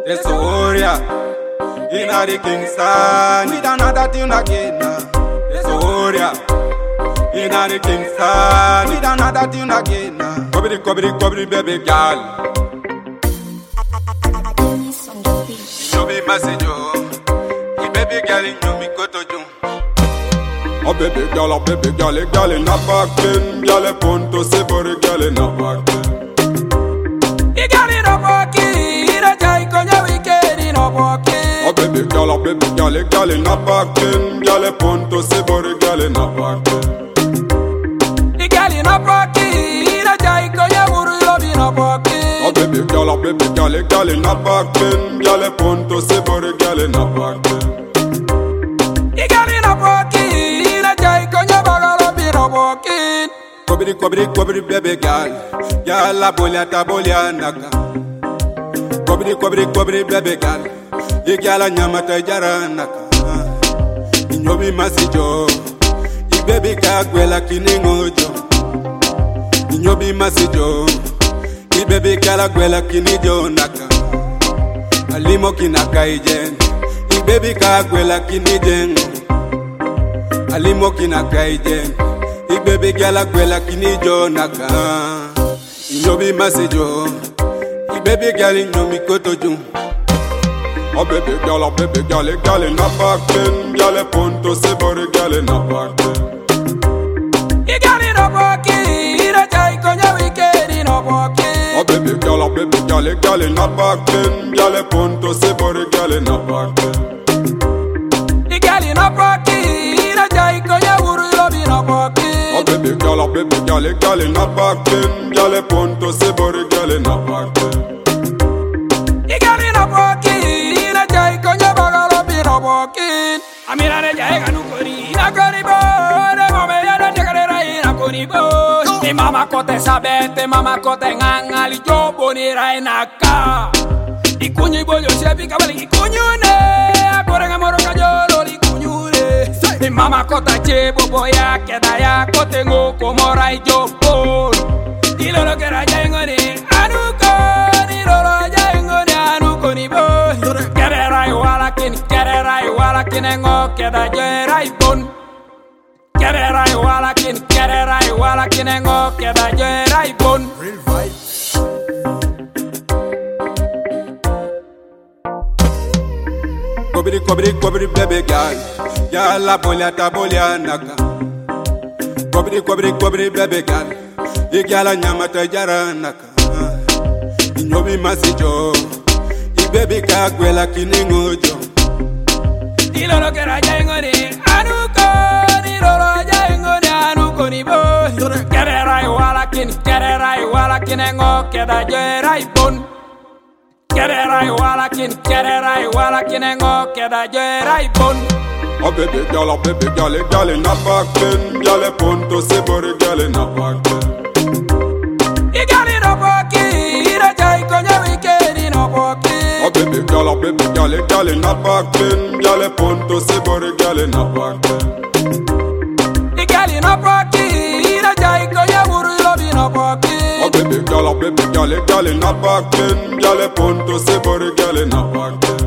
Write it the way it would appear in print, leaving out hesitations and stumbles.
It's Oria, in the King's Son. Need another tune again. It's Oria, in the King's Son. Need another tune again. Cobby, baby girl. You be message, you baby girl, you me go to you. Oh baby girl, in a back, girl, punto se por girl in a back. You got it up, okay. Oh baby girl in a back, girl, punto se por girl in a back. You got it up, okay. Oh baby girl in a back, girl, punto se por girl in a back. You got it up, okay. Cobri, baby girl, ya la bolia naka. Cobri, baby girl, you gala nyamata jara naka. Inyobi masijo, I baby kagwela kiningojo. Inyobi masijo, I baby kala gwela kinijo naka. Alimo kinaka ijen, I baby kagwela kinijen. Alimo kinaka ijen. I baby girl akwela kinijo naka. Inyobi masijo, I baby girl inyomi kotoju. Oh baby girl in a back, girl punto se por girl in a back. You got it up, okay. Ira jai konya weekend in a back. Oh baby girl in a back, girl punto se por girl in a back. You got it up, okay. Ira jai konya wuru lobi in a back. Oh baby girl in a back, girl punto se por girl in a back. You got it up, okay. Ira jai konya baga lobi in a back. Amira ne jai kanu kori na kori bo, ne mama ya na jakarera ina kori bo. Ni mama kote sabete, mama kote ngangali jo bonira inaka. Ikunyi bolyo sebi kabali ikunyu ne, akore ngamoro kajolo ikunyu ne. Ni mama kota chebo boya keda ya kote ngoko mora ijopo. Ilolo kera jengone anuko, ilolo jengone anuko ni bo. Kererai wala kin ngo keda jerai bon. Kererai wala kin ngo keda jerai bon. Real vibe. Cobri, baby girl, ya la bolia naka. Cobri, baby girl, I gala nyamata jara naka. Inyobi masijo, I baby kagwela kiningojo. Ilolo kera jengone anuko ni bo. Kererai wala kin ngo keda jerai bon. Kererai wala kin ngo keda jerai bon. Oh baby girl in a back, girl punto se por girl in a back. You got it up, okay. Ira jai konya weekend in a back. Oh baby girl in a back, girl punto se por girl in a back. You got it up, okay. Ira jai konya wuru lobi in a back. Oh baby girl in a back, girl punto se por girl in a back.